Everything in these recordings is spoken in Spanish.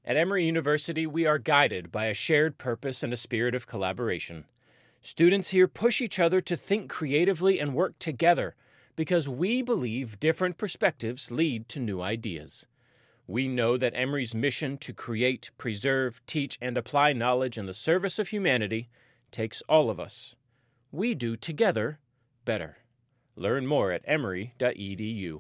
At Emory University, we are guided by a shared purpose and a spirit of collaboration. Students here push each other to think creatively and work together because we believe different perspectives lead to new ideas. We know that Emory's mission to create, preserve, teach, and apply knowledge in the service of humanity takes all of us. We do together better. Learn more at emory.edu.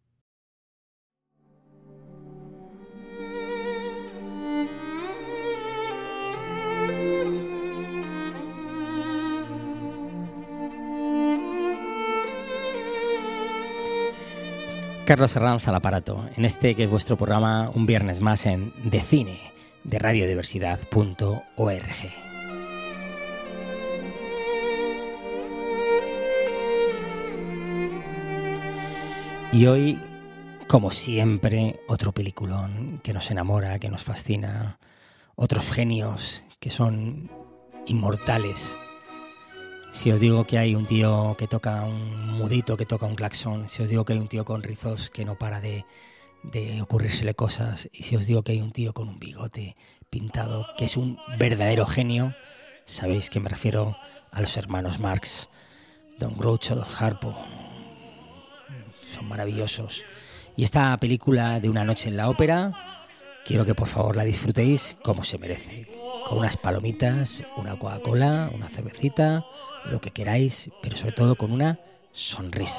Carlos Herranz al aparato, en este que es vuestro programa un viernes más en De Cine, de radiodiversidad.org. Y hoy, como siempre, otro peliculón que nos enamora, que nos fascina, otros genios que son inmortales. Si os digo que hay un tío que toca un mudito, que toca un claxon, si os digo que hay un tío con rizos que no para de ocurrírsele cosas, y si os digo que hay un tío con un bigote pintado que es un verdadero genio, sabéis que me refiero a los hermanos Marx, Don Groucho, Don Harpo. Son maravillosos. Y esta película de Una noche en la ópera, quiero que por favor la disfrutéis como se merece. Con unas palomitas, una Coca-Cola, una cervecita, lo que queráis, pero sobre todo con una sonrisa.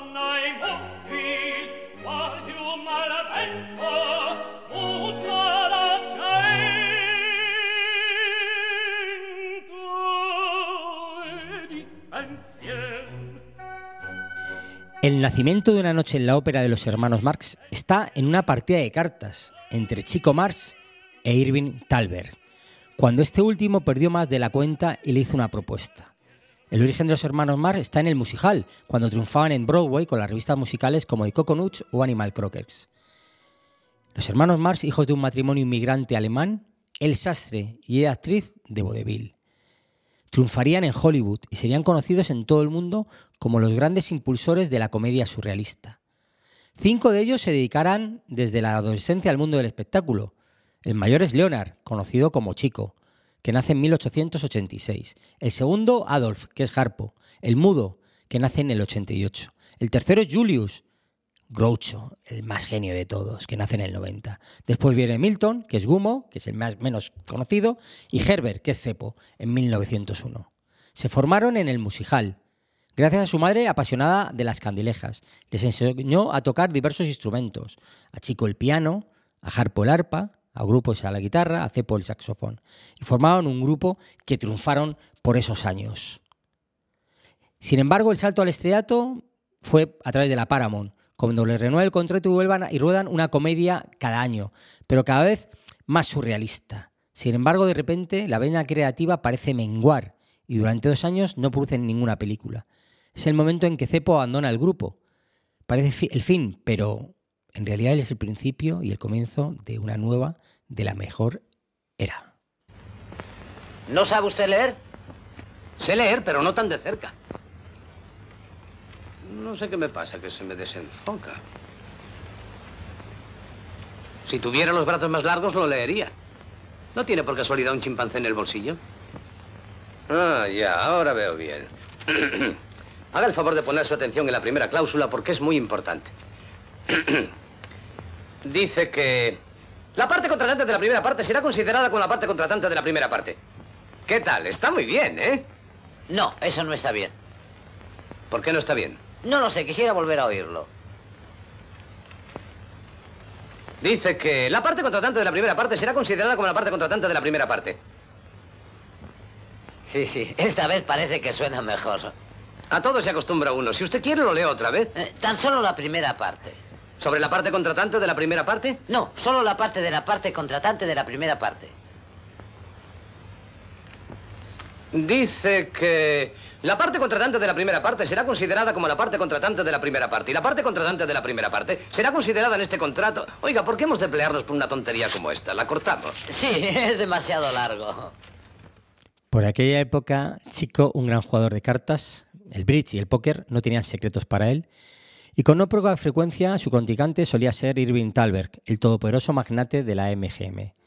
El nacimiento de Una noche en la ópera de los hermanos Marx está en una partida de cartas entre Chico Marx e Irving Thalberg, cuando este último perdió más de la cuenta y le hizo una propuesta. El origen de los hermanos Marx está en el musical, cuando triunfaban en Broadway con las revistas musicales como The Coconuts o Animal Crackers. Los hermanos Marx, hijos de un matrimonio inmigrante alemán, él sastre y ella actriz de vodevil. Triunfarían en Hollywood y serían conocidos en todo el mundo como los grandes impulsores de la comedia surrealista. 5 de ellos se dedicarán desde la adolescencia al mundo del espectáculo. El mayor es Leonard, conocido como Chico, que nace en 1886. El segundo, Adolf, que es Harpo. El mudo, que nace en el 88. El tercero es Julius, Groucho, el más genio de todos, que nace en el 90. Después viene Milton, que es Gummo, que es el menos conocido, y Herbert, que es Cepo, en 1901. Se formaron en el musical, gracias a su madre apasionada de las candilejas. Les enseñó a tocar diversos instrumentos, a Chico el piano, a Harpo el arpa, a Grupos a la guitarra, a Cepo el saxofón. Y formaron un grupo que triunfaron por esos años. Sin embargo, el salto al estrellato fue a través de la Paramount, cuando les renueva el contrato y ruedan una comedia cada año, pero cada vez más surrealista. Sin embargo, de repente, la vena creativa parece menguar y durante 2 años no producen ninguna película. Es el momento en que Cepo abandona el grupo. Parece el fin, pero en realidad él es el principio y el comienzo de una nueva, de la mejor era. ¿No sabe usted leer? Sé leer, pero no tan de cerca. No sé qué me pasa, que se me desenfoca. Si tuviera los brazos más largos, lo leería. ¿No tiene por casualidad un chimpancé en el bolsillo? Ah, ya, ahora veo bien. Haga el favor de poner su atención en la primera cláusula porque es muy importante. Dice que la parte contratante de la primera parte será considerada como la parte contratante de la primera parte. ¿Qué tal? Está muy bien, ¿eh? No, eso no está bien. ¿Por qué no está bien? No lo sé, quisiera volver a oírlo. Dice que la parte contratante de la primera parte será considerada como la parte contratante de la primera parte. Sí, esta vez parece que suena mejor. A todo se acostumbra uno. Si usted quiere, lo leo otra vez. Tan solo la primera parte. ¿Sobre la parte contratante de la primera parte? No, solo la parte de la parte contratante de la primera parte. Dice que la parte contratante de la primera parte será considerada como la parte contratante de la primera parte. Y la parte contratante de la primera parte será considerada en este contrato. Oiga, ¿por qué hemos de pelearnos por una tontería como esta? La cortamos. Sí, es demasiado largo. Por aquella época, Chico, un gran jugador de cartas, el bridge y el póker no tenían secretos para él. Y con no poca frecuencia, su contrincante solía ser Irving Thalberg, el todopoderoso magnate de la MGM.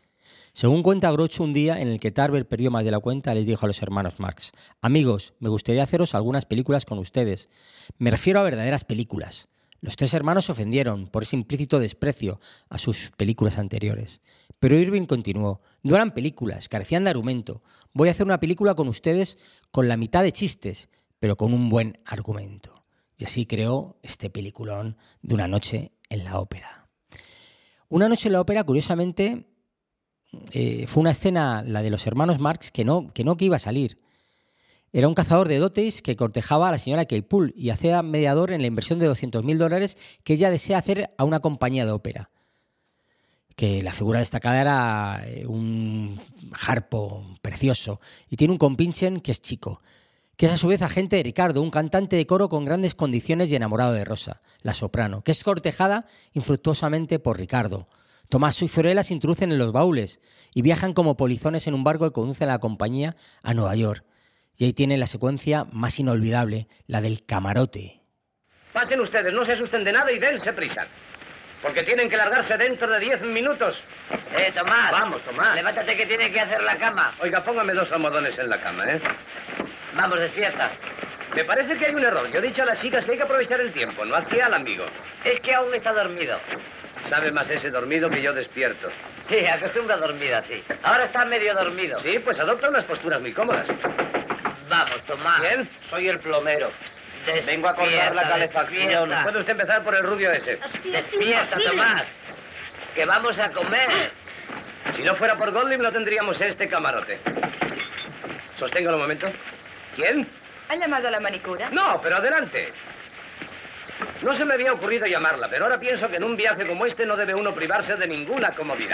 Según cuenta Groucho, un día en el que Tarver perdió más de la cuenta, les dijo a los hermanos Marx: amigos, me gustaría haceros algunas películas con ustedes. Me refiero a verdaderas películas. Los tres hermanos se ofendieron por ese implícito desprecio a sus películas anteriores. Pero Irving continuó: no eran películas, carecían de argumento. Voy a hacer una película con ustedes con la mitad de chistes, pero con un buen argumento. Y así creó este peliculón de Una noche en la ópera. Una noche en la ópera, curiosamente, fue una escena, la de los hermanos Marx, que iba a salir. Era un cazador de dotes que cortejaba a la señora Claypool y hacía mediador en la inversión de $200.000 que ella desea hacer a una compañía de ópera. Que la figura destacada era un harpo precioso y tiene un compinchen que es Chico, que es a su vez agente de Ricardo, un cantante de coro con grandes condiciones y enamorado de Rosa, la soprano, que es cortejada infructuosamente por Ricardo. Tommaso y Fiorella se introducen en los baúles y viajan como polizones en un barco que conduce a la compañía a Nueva York. Y ahí tienen la secuencia más inolvidable, la del camarote. Pasen ustedes, no se asusten de nada y dense prisa. Porque tienen que largarse dentro de 10 minutos. Tomás. Vamos, Tomás. Levántate que tiene que hacer la cama. Oiga, póngame 2 almohadones en la cama, ¿eh? Vamos, despierta. Me parece que hay un error. Yo he dicho a las chicas que hay que aprovechar el tiempo, no aquí al amigo. Es que aún está dormido. Sabe más ese dormido que yo despierto. Sí, acostumbra a dormir así. Ahora está medio dormido. Sí, pues adopta unas posturas muy cómodas. Vamos, Tomás. ¿Quién? Soy el plomero. Despierta, Vengo a cortar la calefacción. despierta. Puede usted empezar por el rubio ese. Despierta, Tomás. Que vamos a comer. Si no fuera por Golding, no tendríamos este camarote. Sosténgalo un momento. ¿Quién? ¿Han llamado a la manicura? No, pero adelante. No se me había ocurrido llamarla, pero ahora pienso que en un viaje como este no debe uno privarse de ninguna comodidad.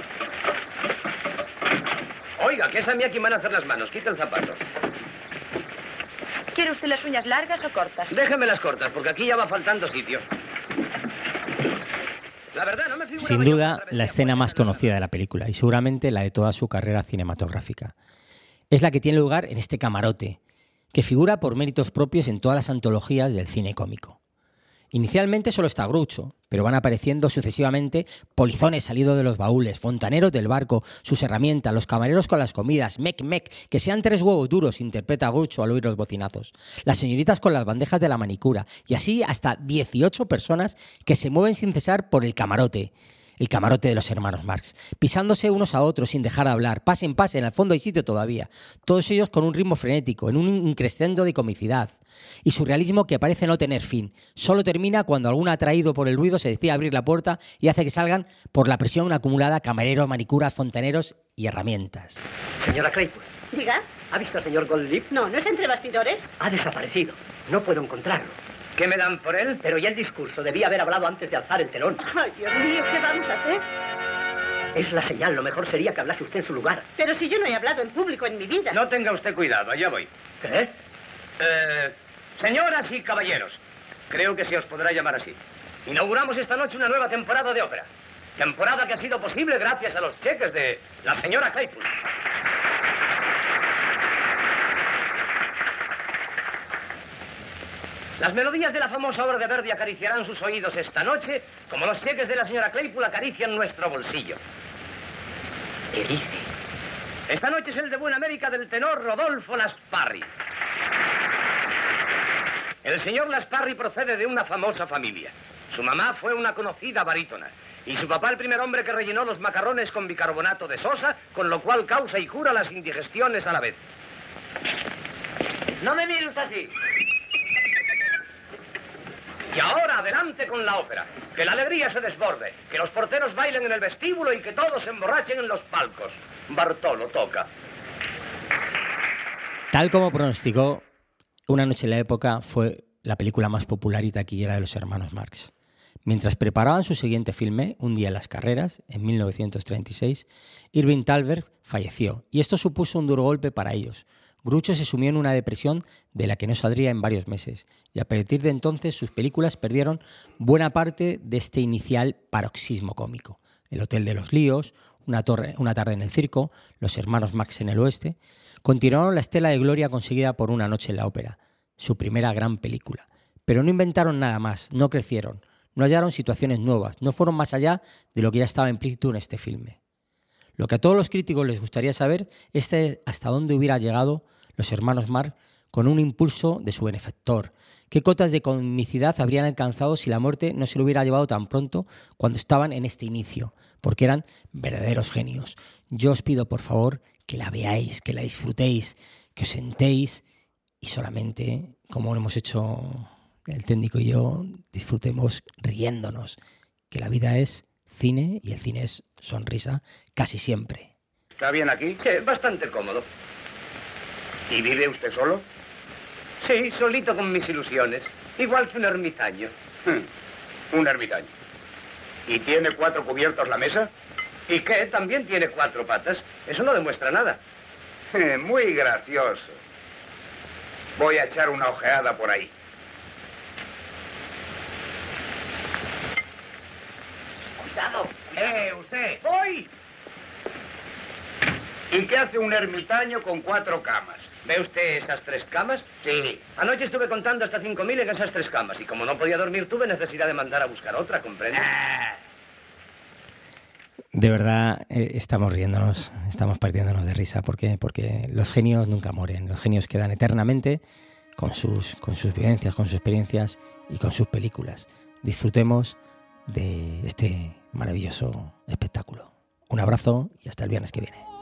Oiga, que es a mí a quien van a hacer las manos. Quita el zapato. ¿Quiere usted las uñas largas o cortas? Déjeme las cortas, porque aquí ya va faltando sitio. La verdad, no me figuraba Sin yo duda, que la escena más conocida de la película y seguramente la de toda su carrera cinematográfica. Es la que tiene lugar en este camarote, que figura por méritos propios en todas las antologías del cine cómico. Inicialmente solo está Groucho, pero van apareciendo sucesivamente polizones salidos de los baúles, fontaneros del barco, sus herramientas, los camareros con las comidas, mec, que sean 3 huevos duros, interpreta Groucho al oír los bocinazos, las señoritas con las bandejas de la manicura, y así hasta 18 personas que se mueven sin cesar por el camarote de los hermanos Marx, pisándose unos a otros sin dejar de hablar. Pasen, al fondo hay sitio todavía. Todos ellos con un ritmo frenético, en un increscendo de comicidad y surrealismo que parece no tener fin. Solo termina cuando algún atraído por el ruido se decide abrir la puerta y hace que salgan por la presión acumulada camareros, manicuras, fontaneros y herramientas. Señora Claypool, Diga. ¿ha visto al señor Goldlip? No, ¿no es entre bastidores? Ha desaparecido. No puedo encontrarlo. ¿Qué me dan por él? Pero ya el discurso debía haber hablado antes de alzar el telón. Ay, Dios mío, ¿qué vamos a hacer? Es la señal. Lo mejor sería que hablase usted en su lugar. Pero si yo no he hablado en público en mi vida. No tenga usted cuidado, allá voy. ¿Qué? Señoras y caballeros, creo que se os podrá llamar así. Inauguramos esta noche una nueva temporada de ópera. Temporada que ha sido posible gracias a los cheques de la señora Claypool. Las melodías de la famosa obra de Verdi acariciarán sus oídos esta noche, como los cheques de la señora Claypool acarician nuestro bolsillo. ¿Qué dice? Esta noche es el debut en América del tenor Rodolfo Lasparri. El señor Lasparri procede de una famosa familia. Su mamá fue una conocida barítona y su papá el primer hombre que rellenó los macarrones con bicarbonato de sosa, con lo cual causa y cura las indigestiones a la vez. No me mires así. Y ahora adelante con la ópera. Que la alegría se desborde, que los porteros bailen en el vestíbulo y que todos se emborrachen en los palcos. Bartolo toca. Tal como pronosticó, Una noche en la época fue la película más popular y taquillera de los hermanos Marx. Mientras preparaban su siguiente filme, Un día en las carreras, en 1936, Irving Thalberg falleció y esto supuso un duro golpe para ellos. Groucho se sumió en una depresión de la que no saldría en varios meses y a partir de entonces sus películas perdieron buena parte de este inicial paroxismo cómico. El Hotel de los Líos, Una tarde en el circo, Los hermanos Marx en el oeste, continuaron la estela de gloria conseguida por Una noche en la ópera, su primera gran película. Pero no inventaron nada más, no crecieron, no hallaron situaciones nuevas, no fueron más allá de lo que ya estaba implícito en este filme. Lo que a todos los críticos les gustaría saber es hasta dónde hubiera llegado los hermanos Marx con un impulso de su benefactor. ¿Qué cotas de comicidad habrían alcanzado si la muerte no se lo hubiera llevado tan pronto cuando estaban en este inicio? Porque eran verdaderos genios. Yo os pido, por favor, que la veáis, que la disfrutéis, que os sentéis y solamente, como lo hemos hecho el técnico y yo, disfrutemos riéndonos, que la vida es cine y el cine es sonrisa casi siempre. ¿Está bien aquí? Sí, bastante cómodo. ¿Y vive usted solo? Sí, solito con mis ilusiones. Igual que un ermitaño. Un ermitaño. ¿Y tiene 4 cubiertos la mesa? ¿Y qué? También tiene 4 patas. Eso no demuestra nada. Muy gracioso. Voy a echar una ojeada por ahí. Cuidado. Usted. ¡Voy! ¿Y qué hace un ermitaño con 4 camas? ¿Ve usted esas 3 camas? Sí. Anoche estuve contando hasta 5.000 en esas 3 camas y como no podía dormir tuve necesidad de mandar a buscar otra, ¿comprende? De verdad, estamos riéndonos, estamos partiéndonos de risa. ¿Por qué? Porque los genios nunca mueren. Los genios quedan eternamente con sus vivencias, con sus experiencias y con sus películas. Disfrutemos de este maravilloso espectáculo. Un abrazo y hasta el viernes que viene.